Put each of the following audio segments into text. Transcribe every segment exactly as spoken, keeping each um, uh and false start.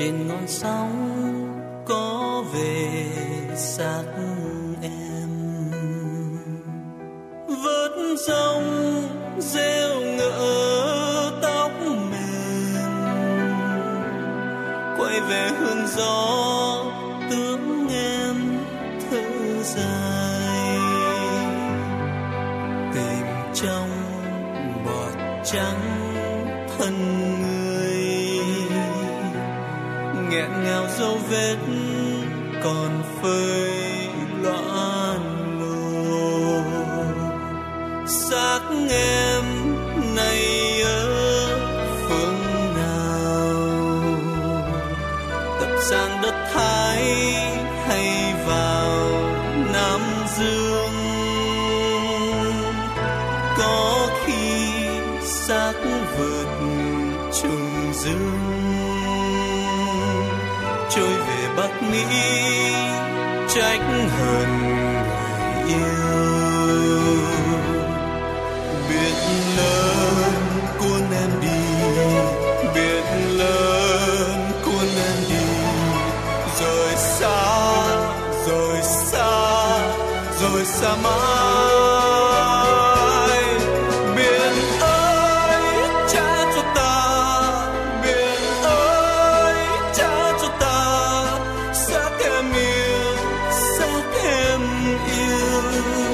trên ngọn sóng có về xác em. Vớt rông rêu ngỡ tóc mềm, quay về hương gió tướng em thở dài. Tìm trong bọt trắng thân người, nghẹn ngào dấu vết còn phơi loạn lồ. Xác em nay ở phương nào, tập sang đất Thái hay vào Nam Dương? Có khi xác vượt trùng dương, trôi về Bắc Mỹ trách hờn người yêu. Biển lớn cuốn em đi, biển lớn cuốn em đi, rồi xa, rồi xa, rồi xa mãi. Biển ơi trả cho ta, biển ơi trả cho ta, xác em yêu, xác em yêu.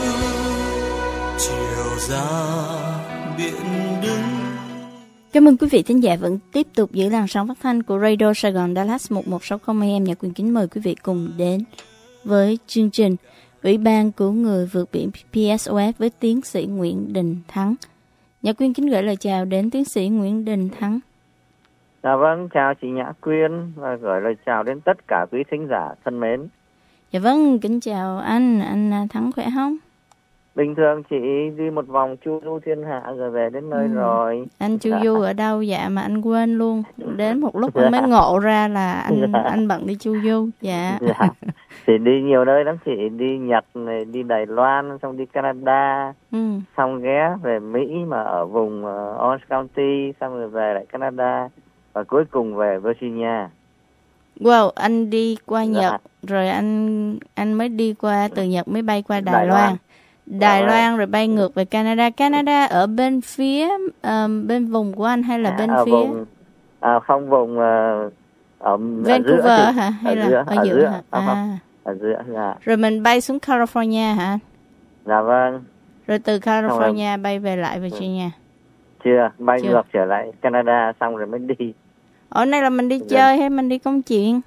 Chiều ra biển đứng. Cảm ơn quý vị thính giả vẫn tiếp tục giữ làn sóng phát thanh của Radio Sài Gòn Dallas một một sáu không A M. Nhạc Quyền kính mời quý vị cùng đến với chương trình Ủy ban cứu người vượt biển P S O F với tiến sĩ Nguyễn Đình Thắng. Nhạc Quyền kính gửi lời chào đến tiến sĩ Nguyễn Đình Thắng. Dạ vâng, chào chị Nhã Quyên và gửi lời chào đến tất cả quý thính giả thân mến. Dạ vâng, kính chào anh, anh Thắng khỏe không? Bình thường chị đi một vòng chu du thiên hạ rồi về đến nơi ừ. rồi. Anh chu du ở đâu dạ mà anh quên luôn. Đến một lúc anh mới ngộ ra là anh dạ. anh bận đi chu du. Dạ. dạ. Chị đi nhiều nơi lắm, chị đi Nhật này, đi Đài Loan, xong đi Canada, ừ. xong ghé về Mỹ mà ở vùng uh, Orange County, xong rồi về lại Canada và cuối cùng về Virginia. Wow, anh đi qua Nhật dạ. rồi anh anh mới đi qua từ Nhật mới bay qua Đài, Đài Loan. Loan. Đài Loan rồi bay ngược về Canada. Canada ở bên phía um, bên vùng của anh hay là bên à, phía vùng, à, không vùng uh, ở Vancouver ở giữa, hả hay ở là giữa, ở, ở giữa, giữa hả? À, à. ở giữa dạ. Rồi mình bay xuống California hả? Dạ vâng. Rồi từ California rồi bay về lại Virginia. Chưa, bay Chưa. ngược trở lại Canada xong rồi mới đi. Ở đây là mình đi dạ. chơi hay mình đi công chuyện?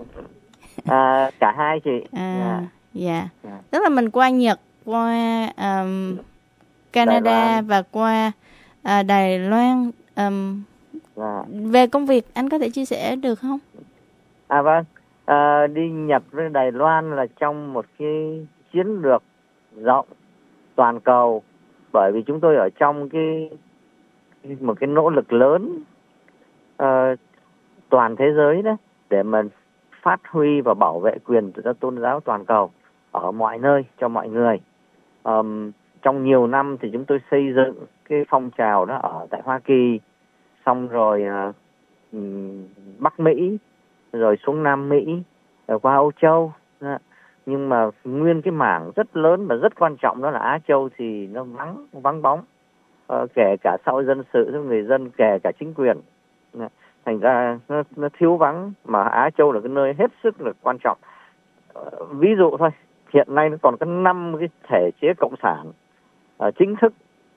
À, cả hai chị. À, dạ. dạ. dạ. Tức là mình qua Nhật, qua um, Canada và qua uh, Đài Loan. Um, dạ. Về công việc anh có thể chia sẻ được không? À vâng, à, đi Nhật với Đài Loan là trong một cái chiến lược rộng toàn cầu, bởi vì chúng tôi ở trong cái một cái nỗ lực lớn uh, toàn thế giới đó để mình phát huy và bảo vệ quyền tự do tôn giáo toàn cầu ở mọi nơi cho mọi người. Um, trong nhiều năm thì chúng tôi xây dựng cái phong trào đó ở tại Hoa Kỳ, xong rồi uh, um, Bắc Mỹ, rồi xuống Nam Mỹ, rồi qua Âu Châu. Đó. Nhưng mà nguyên cái mảng rất lớn và rất quan trọng đó là Á Châu thì nó vắng vắng bóng, uh, kể cả xã hội dân sự, người dân, kể cả chính quyền. Đó. Thành ra nó, nó thiếu vắng, mà Á Châu là cái nơi hết sức là quan trọng. Uh, ví dụ thôi, hiện nay nó còn có năm cái thể chế cộng sản uh, chính thức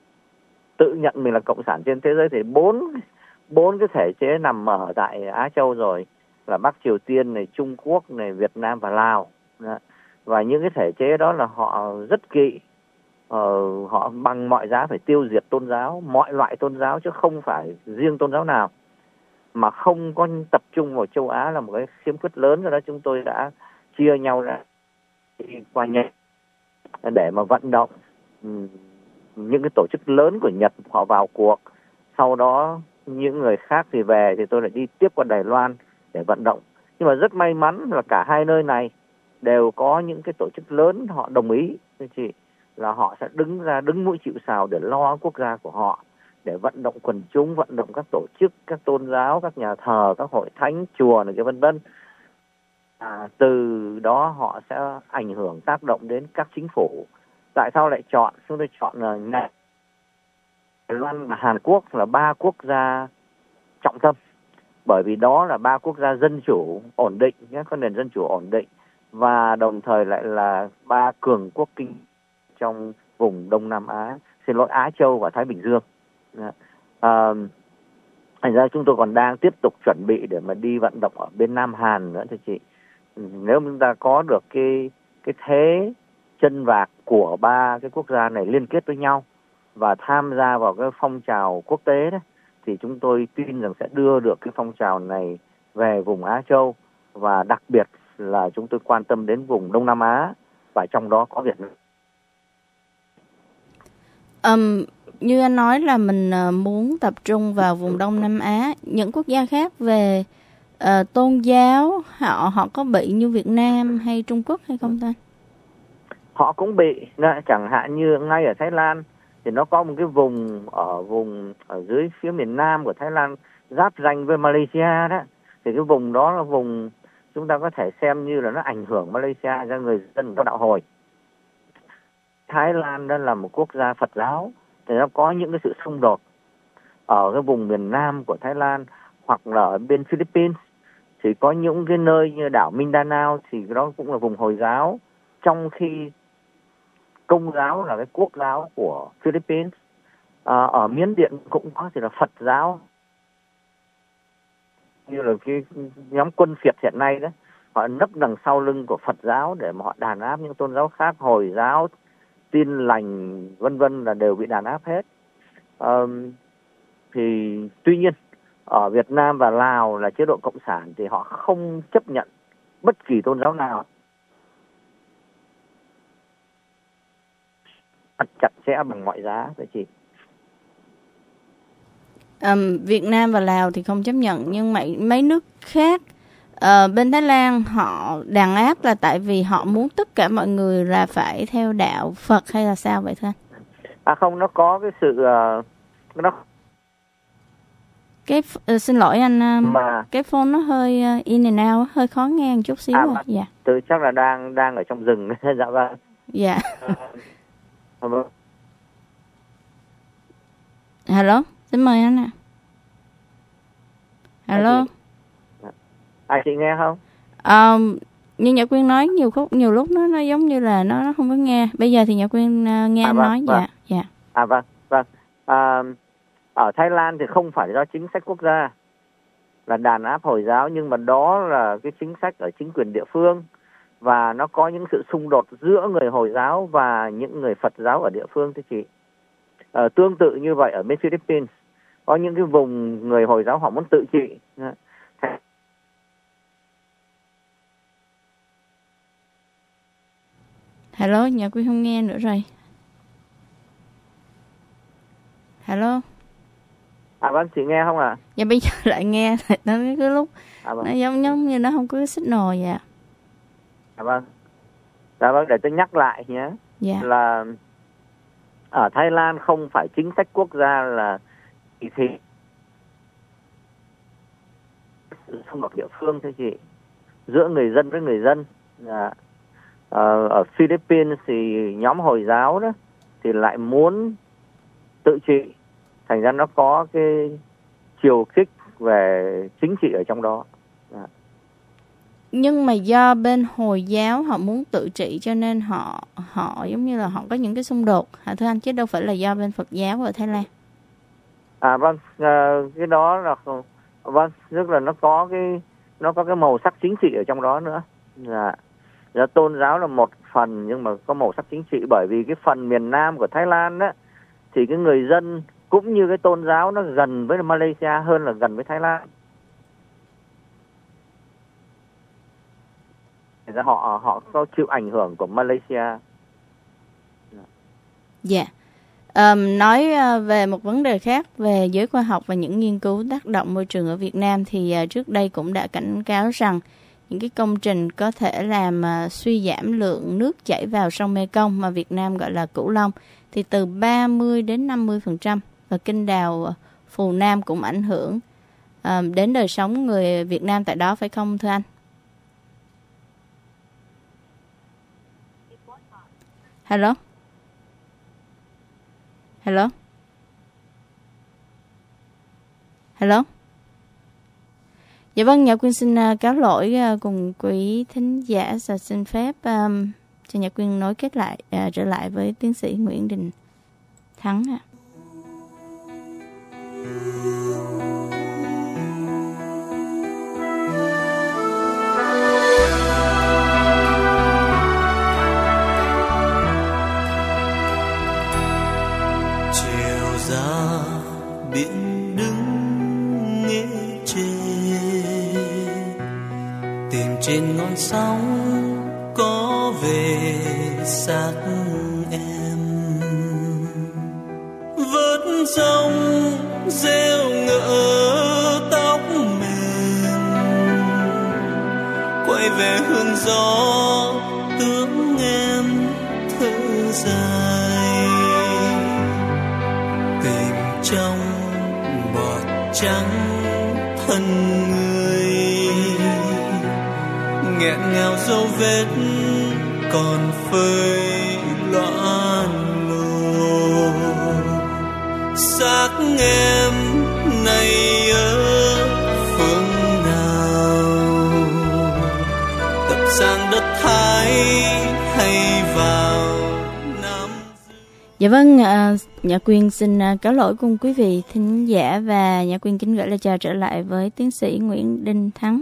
tự nhận mình là cộng sản trên thế giới, thì bốn bốn cái thể chế nằm ở tại Á Châu rồi, là Bắc Triều Tiên này, Trung Quốc này, Việt Nam và Lào. Đó. Và những cái thể chế đó là họ rất kỵ, uh, họ bằng mọi giá phải tiêu diệt tôn giáo, mọi loại tôn giáo chứ không phải riêng tôn giáo nào, mà không có tập trung vào châu Á là một cái khiếm khuyết lớn. Rồi đó chúng tôi đã chia nhau ra qua Nhật để mà vận động um, những cái tổ chức lớn của Nhật họ vào cuộc. Sau đó những người khác thì về, thì tôi lại đi tiếp qua Đài Loan để vận động. Nhưng mà rất may mắn là cả hai nơi này đều có những cái tổ chức lớn họ đồng ý với chị, là họ sẽ đứng ra đứng mũi chịu sào để lo quốc gia của họ. để vận động quần chúng, vận động các tổ chức, các tôn giáo, các nhà thờ, các hội thánh, chùa này cái vân vân. À, từ đó họ sẽ ảnh hưởng, tác động đến các chính phủ. Tại sao lại chọn? Chúng tôi chọn là Đài Loan và Hàn Quốc là ba quốc gia trọng tâm, bởi vì đó là ba quốc gia dân chủ ổn định, nhé, có nền dân chủ ổn định, và đồng thời lại là ba cường quốc kinh trong vùng Đông Nam Á, xin lỗi Á Châu và Thái Bình Dương. À, thành ra chúng tôi còn đang tiếp tục chuẩn bị để mà đi vận động ở bên Nam Hàn nữa thưa chị. Nếu chúng ta có được cái cái thế chân vạc của ba cái quốc gia này liên kết với nhau và tham gia vào cái phong trào quốc tế đó, thì chúng tôi tin rằng sẽ đưa được cái phong trào này về vùng Á Châu, và đặc biệt là chúng tôi quan tâm đến vùng Đông Nam Á, và trong đó có Việt Nam. Um, như anh nói là mình uh, muốn tập trung vào vùng Đông Nam Á. Những quốc gia khác về uh, tôn giáo họ họ có bị như Việt Nam hay Trung Quốc hay không ta? Họ cũng bị, chẳng hạn như ngay ở Thái Lan thì nó có một cái vùng ở vùng ở dưới phía miền Nam của Thái Lan giáp ranh với Malaysia đó, thì cái vùng đó là vùng chúng ta có thể xem như là nó ảnh hưởng Malaysia cho người dân có đạo Hồi. Thái Lan đó là một quốc gia Phật giáo, thì nó có những cái sự xung đột ở cái vùng miền Nam của Thái Lan hoặc là ở bên Philippines, thì có những cái nơi như đảo Mindanao thì đó cũng là vùng Hồi giáo, trong khi Công giáo là cái quốc giáo của Philippines. À, ở Miến Điện cũng có thì là Phật giáo, như là cái nhóm quân Phiệt hiện nay đó, họ nấp đằng sau lưng của Phật giáo để mà họ đàn áp những tôn giáo khác, Hồi giáo, Tin Lành vân vân là đều bị đàn áp hết. À, thì tuy nhiên ở Việt Nam và Lào là chế độ cộng sản thì họ không chấp nhận bất kỳ tôn giáo nào, chặt chẽ bằng mọi giá thưa chị. Um, Việt Nam và Lào thì không chấp nhận, nhưng mấy mấy nước khác uh, bên Thái Lan họ đàn áp là tại vì họ muốn tất cả mọi người là phải theo đạo Phật hay là sao vậy thưa anh? À không, nó có cái sự uh, nó cái uh, xin lỗi anh, um, mà cái phone nó hơi uh, in and out, hơi khó nghe một chút xíu. À, rồi. Dạ. Tôi chắc là đang đang ở trong rừng. Dạ vâng. Dạ. À, vâng. Hello, xin mời anh ạ. Hello. À, chị nghe không? Um, như Nhật Quyên nói nhiều khúc nhiều lúc nó nó giống như là nó nó không có nghe. Bây giờ thì Nhật Quyên uh, nghe à, anh vâng, nói. vâng. Dạ, dạ. À vâng, vâng. À, ở Thái Lan thì không phải do chính sách quốc gia là đàn áp Hồi giáo, nhưng mà đó là cái chính sách ở chính quyền địa phương, và nó có những sự xung đột giữa người Hồi giáo và những người Phật giáo ở địa phương thưa chị. À, tương tự như vậy ở bên Philippines có những cái vùng người Hồi giáo họ muốn tự trị. Hello, Nhật Quyên không nghe nữa rồi. Hello. À vâng, chị nghe không ạ? À? Dạ bây giờ lại nghe, nó cái lúc à, vâng. nó giống giống như nó không có cái signal vậy. À vâng. Dạ vâng, để tôi nhắc lại nhé. Dạ. Là ở Thái Lan không phải chính sách quốc gia là kỳ thị xung đột địa phương thưa chị, giữa người dân với người dân. Dạ. Ờ, ở Philippines thì nhóm Hồi giáo đó thì lại muốn tự trị, thành ra nó có cái chiều kích về chính trị ở trong đó. Dạ. Nhưng mà do bên Hồi giáo họ muốn tự trị cho nên họ họ giống như là họ có những cái xung đột hả thưa anh, chứ đâu phải là do bên Phật giáo ở Thái Lan. À vâng, cái đó là vâng, tức là nó có cái nó có cái màu sắc chính trị ở trong đó nữa. Dạ. Dạ, tôn giáo là một phần nhưng mà có màu sắc chính trị, bởi vì cái phần miền Nam của Thái Lan đó thì cái người dân cũng như cái tôn giáo nó gần với Malaysia hơn là gần với Thái Lan. Thì họ họ có chịu ảnh hưởng của Malaysia. Dạ. Yeah. Um, nói uh, về một vấn đề khác về giới khoa học và những nghiên cứu tác động môi trường ở Việt Nam thì uh, trước đây cũng đã cảnh cáo rằng những cái công trình có thể làm uh, suy giảm lượng nước chảy vào sông Mekong mà Việt Nam gọi là Cửu Long thì từ ba mươi đến năm mươi phần trăm và kênh đào Phù Nam cũng ảnh hưởng à, đến đời sống người Việt Nam tại đó phải không thưa anh? Hello? Hello? Hello? Dạ vâng, Nhã Quyên xin uh, cáo lỗi uh, cùng quý thính giả và xin phép um, cho Nhã Quyên nối kết lại uh, trở lại với tiến sĩ Nguyễn Đình Thắng ạ. À. Chiều ra biển đứng nghe chê, tìm trên ngọn sóng có về xác em, vớt rong rêu ngỡ tóc mềm, quay về hương gió tướng em thở dài, tìm trong bọt trắng thân người, nghẹn ngào dấu vết còn phơi loạn lồ, xác em này ở phương nào, tập sang đất Thái hay vào Nam? Dạ vâng, uh, Nhã Quyên xin uh, cáo lỗi cùng quý vị thính giả và Nhã Quyên kính gửi lời chào trở lại với tiến sĩ Nguyễn Đình Thắng.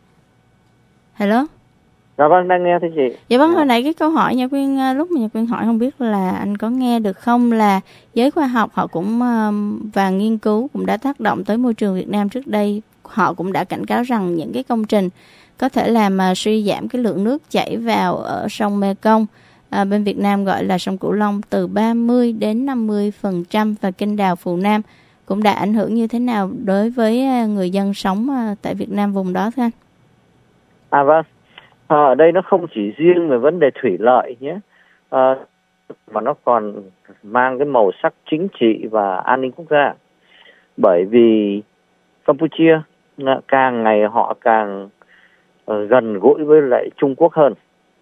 Hello. Dạ vâng, đang nghe thưa chị. Dạ vâng, hồi nãy cái câu hỏi Nhã Quyên uh, lúc mà Nhã Quyên hỏi không biết là anh có nghe được không, là giới khoa học họ cũng uh, và nghiên cứu cũng đã tác động tới môi trường Việt Nam trước đây. Họ cũng đã cảnh cáo rằng những cái công trình có thể làm uh, suy giảm cái lượng nước chảy vào ở sông Mekong, À, bên Việt Nam gọi là sông Cửu Long, từ ba mươi đến năm mươi phần trăm, và kênh đào Phù Nam cũng đã ảnh hưởng như thế nào đối với người dân sống tại Việt Nam vùng đó thưa anh? À vâng, à, ở đây nó không chỉ riêng về vấn đề thủy lợi nhé, à, mà nó còn mang cái màu sắc chính trị và an ninh quốc gia. Bởi vì Campuchia càng ngày họ càng uh, gần gũi với lại Trung Quốc hơn.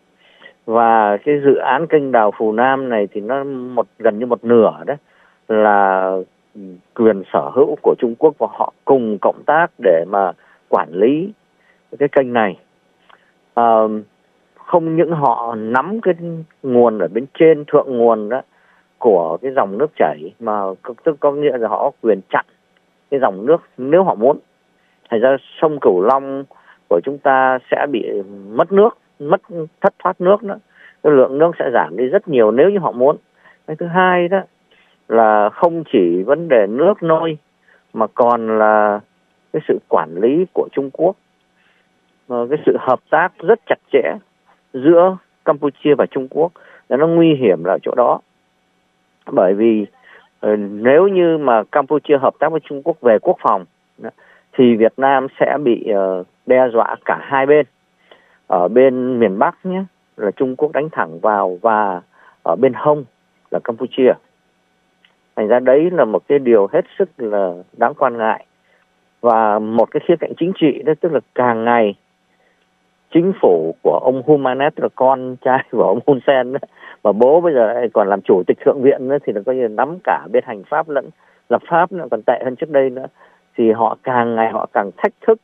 Và cái dự án kênh đào Phù Nam này thì nó một gần như một nửa đấy là quyền sở hữu của Trung Quốc, và họ cùng cộng tác để mà quản lý cái kênh này. À, không những họ nắm cái nguồn ở bên trên, thượng nguồn đó của cái dòng nước chảy, mà tức có nghĩa là họ có quyền chặn cái dòng nước nếu họ muốn. Thành ra sông Cửu Long của chúng ta sẽ bị mất nước, mất thất thoát nước nữa, cái lượng nước sẽ giảm đi rất nhiều nếu như họ muốn. Cái thứ hai đó là không chỉ vấn đề nước nôi mà còn là cái sự quản lý của Trung Quốc, cái sự hợp tác rất chặt chẽ giữa Campuchia và Trung Quốc. Nó nguy hiểm là chỗ đó, bởi vì nếu như mà Campuchia hợp tác với Trung Quốc về quốc phòng thì Việt Nam sẽ bị đe dọa cả hai bên. Ở bên miền Bắc nhé là Trung Quốc đánh thẳng vào, và ở bên hông là Campuchia. Thành ra đấy là một cái điều hết sức là đáng quan ngại. Và một cái khía cạnh chính trị đó, tức là càng ngày chính phủ của ông Hun Manet, tức là con trai của ông Hun Sen đó, mà bố bây giờ còn làm chủ tịch thượng viện nữa, thì nó coi như nắm cả bên hành pháp lẫn lập pháp nữa, còn tệ hơn trước đây nữa. Thì họ càng ngày họ càng thách thức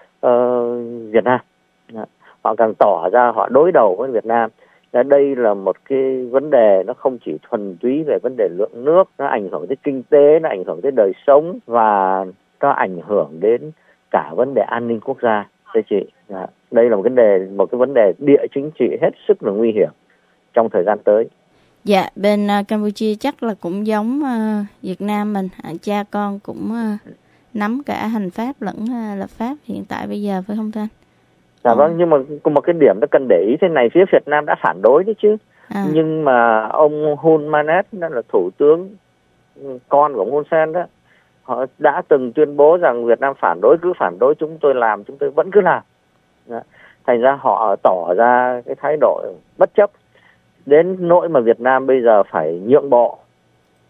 uh, Việt Nam. Họ càng tỏ ra họ đối đầu với Việt Nam. Đây là một cái vấn đề nó không chỉ thuần túy về vấn đề lượng nước, nó ảnh hưởng tới kinh tế, nó ảnh hưởng tới đời sống, và nó ảnh hưởng đến cả vấn đề an ninh quốc gia. Thưa chị, đây là một vấn đề một cái vấn đề địa chính trị hết sức là nguy hiểm trong thời gian tới. Dạ, bên uh, Campuchia chắc là cũng giống uh, Việt Nam mình, uh, cha con cũng uh, nắm cả hành pháp lẫn uh, lập pháp hiện tại bây giờ, phải không thưa anh? Dạ vâng, nhưng mà một cái điểm nó cần để ý thế này, phía Việt Nam đã phản đối đấy chứ. À. Nhưng mà ông Hun Manet, đó là thủ tướng con của ông Hun Sen đó, họ đã từng tuyên bố rằng Việt Nam phản đối, cứ phản đối, chúng tôi làm, chúng tôi vẫn cứ làm. Đó. Thành ra họ tỏ ra cái thái độ bất chấp, đến nỗi mà Việt Nam bây giờ phải nhượng bộ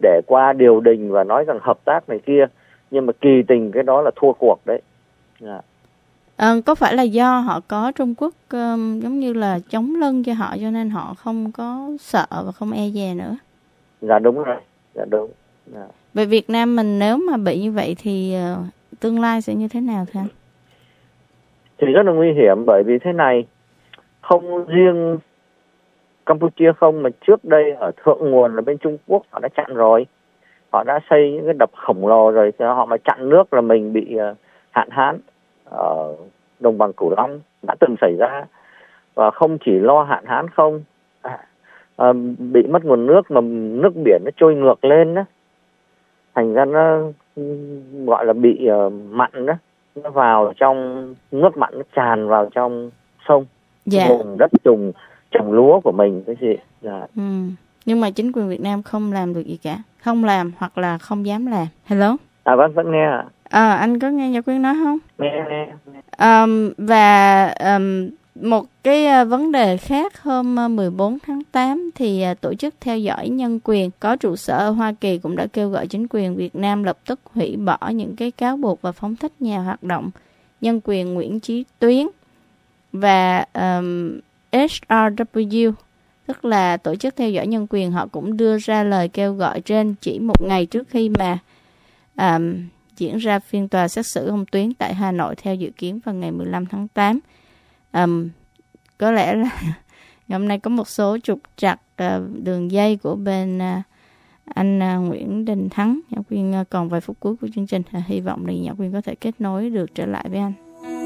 để qua điều đình và nói rằng hợp tác này kia, nhưng mà kỳ tình cái đó là thua cuộc đấy. Yeah. À, có phải là do họ có Trung Quốc um, giống như là chống lưng cho họ cho nên họ không có sợ và không e dè nữa? Dạ đúng rồi, dạ đúng. Yeah. Về Việt Nam mình nếu mà bị như vậy thì uh, tương lai sẽ như thế nào thưa anh? Thì rất là nguy hiểm, bởi vì thế này, không riêng Campuchia không mà trước đây ở thượng nguồn là bên Trung Quốc họ đã chặn rồi. Họ đã xây những cái đập khổng lồ rồi, thì họ mà chặn nước là mình bị uh, hạn hán ở đồng bằng Cửu Long đã từng xảy ra. Và không chỉ lo hạn hán không, à, à, bị mất nguồn nước mà nước biển nó trôi ngược lên đó, thành ra nó gọi là bị uh, mặn đó, nó vào trong nước mặn, nó tràn vào trong sông, dạ. vùng đất trồng trồng lúa của mình cái gì. Dạ. Ừ. Nhưng mà chính quyền Việt Nam không làm được gì cả, không làm hoặc là không dám làm. Hello. À vâng, vẫn nghe ạ. À, anh có nghe Nhã Quyên nói không? Nghe nghe. Um, và um, một cái uh, vấn đề khác, hôm uh, mười bốn tháng tám thì uh, tổ chức theo dõi nhân quyền có trụ sở ở Hoa Kỳ cũng đã kêu gọi chính quyền Việt Nam lập tức hủy bỏ những cái cáo buộc và phóng thích nhà hoạt động nhân quyền Nguyễn Chí Tuyến. Và um, H R W, tức là tổ chức theo dõi nhân quyền, họ cũng đưa ra lời kêu gọi trên chỉ một ngày trước khi mà um, diễn ra phiên tòa xét xử ông Tuyến tại Hà Nội theo dự kiến vào ngày mười lăm tháng tám. Um, có lẽ là ngày hôm nay có một số trục trặc uh, đường dây của bên uh, anh uh, Nguyễn Đình Thắng. Nhã Quyên uh, còn vài phút cuối của chương trình, uh, hy vọng là Nhã Quyên có thể kết nối được trở lại với anh.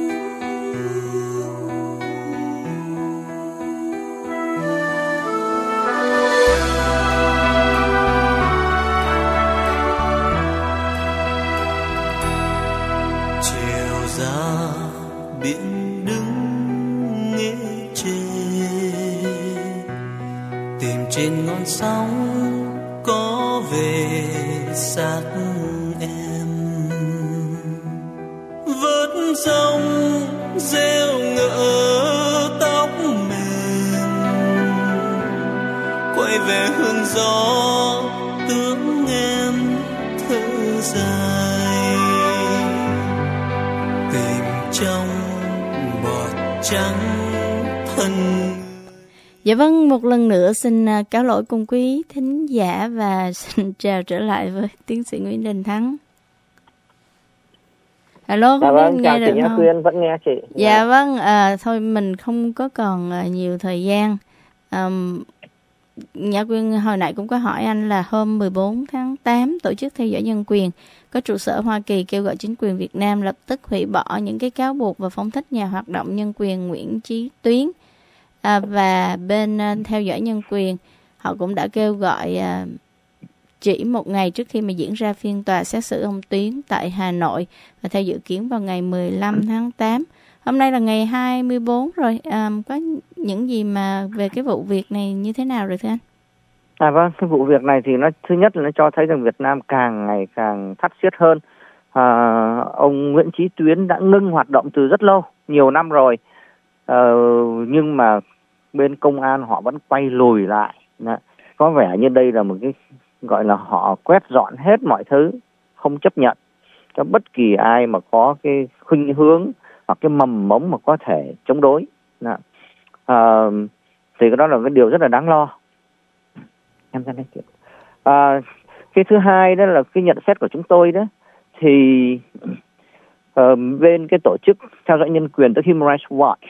Biển đứng nghe chê, tìm trên ngọn sóng có về xác em, vớt sông reo ngỡ tóc mềm, quay về hương gió tướng em thở dài, tìm trong bọt trắng thân. Dạ vâng, một lần nữa xin cáo lỗi cùng quý thính giả và xin chào trở lại với tiến sĩ Nguyễn Đình Thắng. Alo, dạ vâng, chào nghe chị Nhã Quyên, vẫn nghe chị. Dạ, dạ vâng, à, thôi mình không có còn à, nhiều thời gian. À, Nhã Quyên hồi nãy cũng có hỏi anh là hôm mười bốn tháng tám tổ chức theo dõi nhân quyền có trụ sở Hoa Kỳ kêu gọi chính quyền Việt Nam lập tức hủy bỏ những cái cáo buộc và phóng thích nhà hoạt động nhân quyền Nguyễn Chí Tuyến. À, và bên uh, theo dõi nhân quyền họ cũng đã kêu gọi uh, chỉ một ngày trước khi mà diễn ra phiên tòa xét xử ông Tuyến tại Hà Nội, và theo dự kiến vào ngày mười lăm tháng tám. Hôm nay là ngày hai mươi bốn rồi, à, có những gì mà về cái vụ việc này như thế nào rồi thưa anh? À vâng, cái vụ việc này thì nó thứ nhất là nó cho thấy rằng Việt Nam càng ngày càng thắt siết hơn. À, ông Nguyễn Chí Tuyến đã ngưng hoạt động từ rất lâu, nhiều năm rồi, à, nhưng mà bên công an họ vẫn quay lùi lại. Đó. Có vẻ như đây là một cái gọi là họ quét dọn hết mọi thứ, không chấp nhận cho bất kỳ ai mà có cái khuynh hướng hoặc cái mầm mống mà có thể chống đối. Đó. À, thì cái đó là cái điều rất là đáng lo. Em ra đây. À, cái thứ hai đó là cái nhận xét của chúng tôi đó, thì uh, bên cái tổ chức theo dõi nhân quyền, tức Human Rights Watch,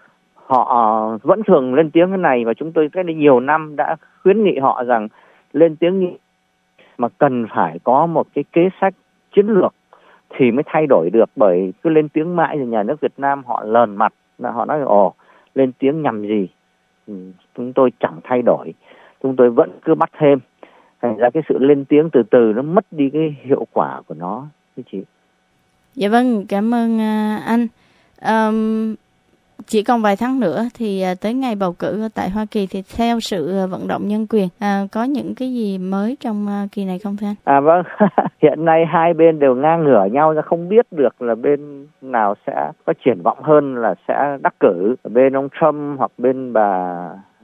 họ vẫn thường lên tiếng cái này, và chúng tôi cách đây nhiều năm đã khuyến nghị họ rằng lên tiếng nghị mà cần phải có một cái kế sách chiến lược thì mới thay đổi được, bởi cứ lên tiếng mãi thì nhà nước Việt Nam họ lờn mặt, họ nói ồ lên tiếng nhằm gì, ừ, chúng tôi chẳng thay đổi, chúng tôi vẫn cứ bắt thêm, thành ra cái sự lên tiếng từ từ nó mất đi cái hiệu quả của nó, thưa chị. Dạ vâng, cảm ơn uh, anh. Um, chỉ còn vài tháng nữa thì uh, tới ngày bầu cử tại Hoa Kỳ, thì theo sự uh, vận động nhân quyền uh, có những cái gì mới trong uh, kỳ này không thưa anh? À vâng, hiện nay hai bên đều ngang ngửa nhau, ra không biết được là bên nào sẽ có triển vọng hơn là sẽ đắc cử, bên ông Trump hoặc bên bà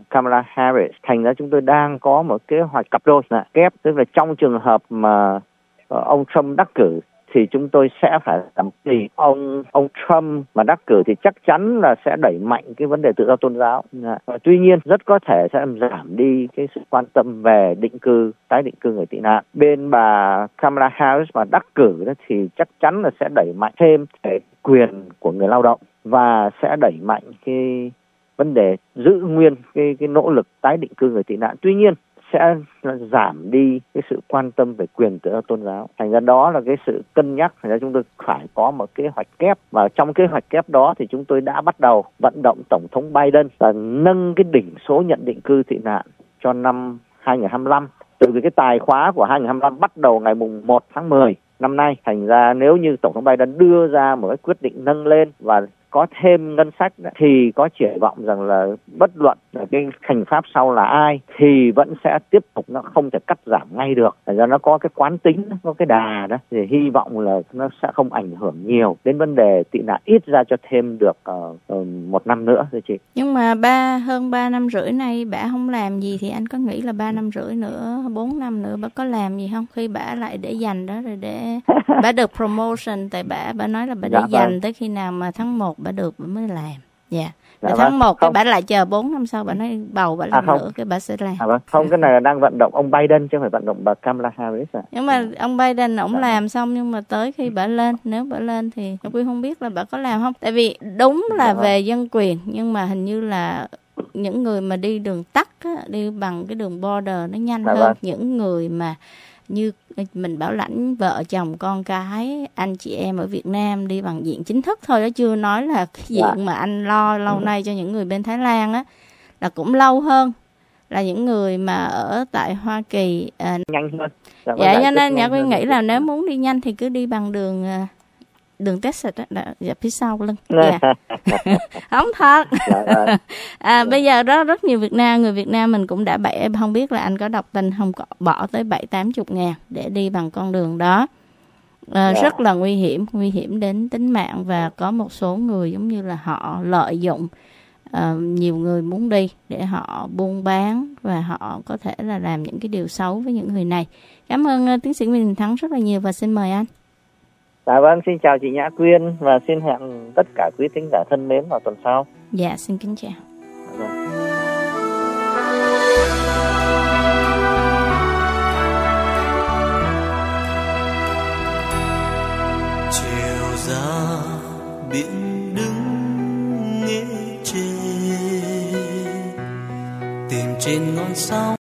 Kamala Harris. Thành ra chúng tôi đang có một kế hoạch cặp đôi là kép, tức là trong trường hợp mà uh, ông Trump đắc cử thì chúng tôi sẽ phải làm gì. Ông ông Trump mà đắc cử thì chắc chắn là sẽ đẩy mạnh cái vấn đề tự do tôn giáo. Và tuy nhiên rất có thể sẽ làm giảm đi cái sự quan tâm về định cư, tái định cư người tị nạn. Bên bà Kamala Harris mà đắc cử đó thì chắc chắn là sẽ đẩy mạnh thêm cái quyền của người lao động và sẽ đẩy mạnh cái vấn đề giữ nguyên cái cái nỗ lực tái định cư người tị nạn. Tuy nhiên sẽ giảm đi cái sự quan tâm về quyền tự do tôn giáo. Thành ra đó là cái sự cân nhắc, thành ra chúng tôi phải có một kế hoạch kép, và trong kế hoạch kép đó thì chúng tôi đã bắt đầu vận động Tổng thống Biden và nâng cái đỉnh số nhận định cư tị nạn cho năm hai không hai lăm. Từ cái tài khóa của hai không hai lăm bắt đầu ngày mùng một tháng mười năm nay. Thành ra nếu như Tổng thống Biden đưa ra một cái quyết định nâng lên và có thêm ngân sách thì có triển vọng rằng là bất luận là cái hành pháp sau là ai thì vẫn sẽ tiếp tục, nó không thể cắt giảm ngay được. Thành ra nó có cái quán tính, có cái đà đó, thì hy vọng là nó sẽ không ảnh hưởng nhiều đến vấn đề tị nạn, ít ra cho thêm được uh, uh, một năm nữa thưa chị. Nhưng mà ba hơn ba năm rưỡi nay bả không làm gì thì anh có nghĩ là ba năm rưỡi nữa, bốn năm nữa bả có làm gì không? Khi bả lại để dành đó rồi để bả được promotion, tại bả bả nói là bả để Dạ, dành vâng. tới khi nào mà tháng một bả được bả mới làm. Dạ. Yeah. Dạ, tháng vâng. một cái Không. bả lại chờ bốn năm sau bả nói bầu bả làm À, không. nữa cái bả sẽ làm. À, vâng. Không, cái này là đang vận động ông Biden chứ không phải vận động bà Kamala Harris à. Nhưng mà ông Biden ổng Dạ. làm xong, nhưng mà tới khi bả lên, nếu bả lên thì tôi không biết là bả có làm không. Tại vì đúng là Dạ. về dân quyền, nhưng mà hình như là những người mà đi đường tắt á, đi bằng cái đường border nó nhanh Dạ, hơn vâng. những người mà như mình bảo lãnh vợ chồng con cái anh chị em ở Việt Nam đi bằng diện chính thức thôi đó, chưa nói là cái diện Dạ. mà anh lo lâu nay cho những người bên Thái Lan á là cũng lâu hơn là những người mà ở tại Hoa Kỳ. À, Nhanh hơn. Dạ, dạ cho vâng, nên Nhã nhanh Quyên hơn. nghĩ là nếu muốn đi nhanh thì cứ đi bằng đường à, đường Texas đó, đó dạ, phía sau lưng. Dạ. Không thật. Dạ, vâng. À, bây giờ đó rất nhiều Việt Nam, người Việt Nam mình cũng đã bẻ, không biết là anh có đọc tin không, có bỏ tới bảy tám chục ngàn để đi bằng con đường đó. À, Dạ. rất là nguy hiểm, nguy hiểm đến tính mạng, và có một số người giống như là họ lợi dụng. À, nhiều người muốn đi để họ buôn bán và họ có thể là làm những cái điều xấu với những người này. Cảm ơn uh, tiến sĩ Nguyễn Đình Thắng rất là nhiều và xin mời anh. Dạ vâng, xin chào chị Nhã Quyên và xin hẹn tất cả quý thính giả thân mến vào tuần sau. Dạ, xin kính chào. Dạ vâng. Chiều ra biển đứng nghe chê, tìm trên ngọn sóng